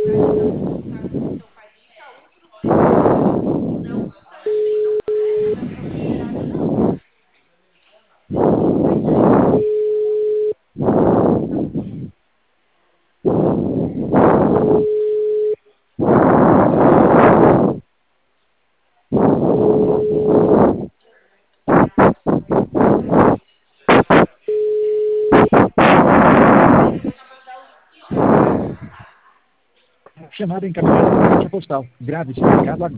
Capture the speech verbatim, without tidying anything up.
Chamada encaminhada para a caixa postal. Grave esse recado agora.